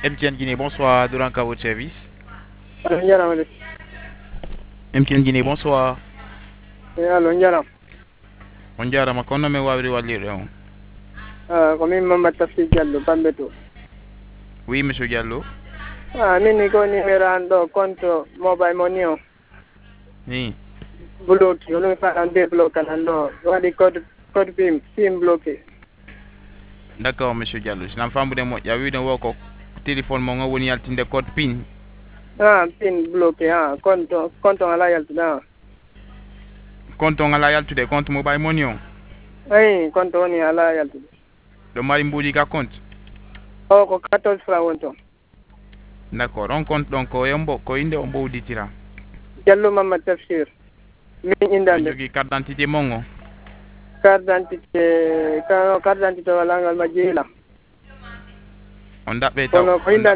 MTN Guinée, bonsoir, Dolanka votre service. Allo njaram de. MTN Guinée, bonsoir. Allo njaram. On jarama kono me wawri wallire on. Ko min Mamadou Tafsir Diallo Bambeto. Oui, monsieur Diallo. Min ni ko numéro an ɗo compte mobile money o Oui. bloqué ono faɗan débloqué nan ɗo waɗi code sim bloqué. D'accord, monsieur Diallo. Sinam fambude moƴƴa wiide wo ko téléphone mo ngo woni yaltinde code PIN. Pin bloqué compte on ala yaltuɗa. Compte on ala yaltude compte mobile money on. Ayi compte woni ala yaltude. Ɗo mari mbuuɗi ka compte. O ko 14 francs woni toon. D'accord, on compte ɗon ko inde o mbowditira. Diallo Mamadou Tafsir. Min On indande. jogui carte d'identité mon o. Carte d'identité wala ngal majjila. On daɓɓe taw.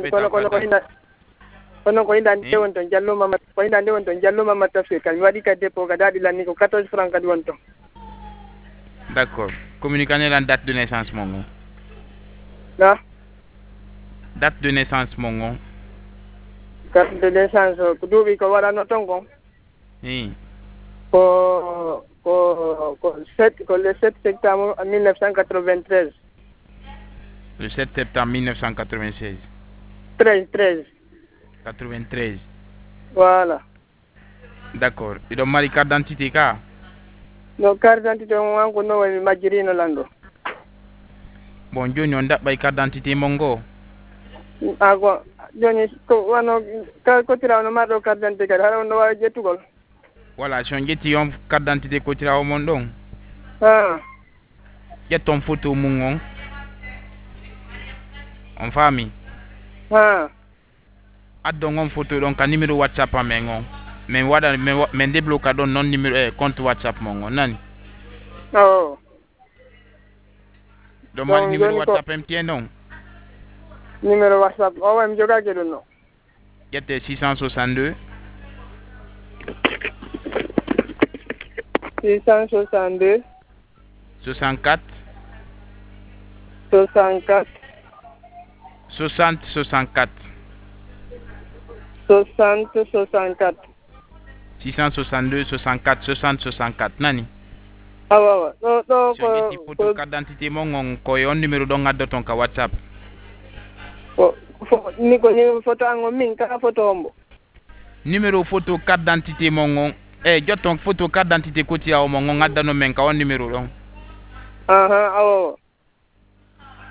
Kono ko indande won toon Diallo Mamadou ko indande won toon Diallo Mamadou Tafsir kadi mi waɗi kadi dépôt kadi haɗi lanni ko 14 francs kadi won toon. D'accord. Communiquez la date de naissance mon o. Date de naissance mon o. Carte de naissance ko duuɓi ko waɗano toon kon. Oui. ko le 7 septembre 1993. Le 7 septembre 1996. 13. 93. Voilà. D'accord. Iɗon mari carte d'identité ka? No carte d'identité on wanko no woni majjirino lanɗo. Bon, joni on daɓɓay carte d'identité mon ngo. Ko joni ko wano kotirawo no marɗo carte d'identité kadi haɗa on no wawi ƴettugol. Voilà, si on ƴetti on carte d'identité kotirawo mon ɗon. Ƴetton photo mum on. On faami. Addon on photo ɗon ka numéro WhatsApp amen on. Min waɗa min débloquea ɗon non numéro compte WhatsApp mon on nani. Ɗon mari numéro WhatsApp MTN on. Numéro WhatsApp o mi jogaki ɗum no. Ƴette 662. 662. 64. 64. 60 64. 60 64. 662 64 60 64 nani. Awa ɗo si on ƴetti photo carte d'identité mon on koye on numéro ɗon addoton ka WhatsApp. Ni ko ni photo an on min kala photo ombo. Numéro photo carte d'identité mon on jotton photo carte d'identité kotirawo mon on addano men ka on numéro ɗon. Awa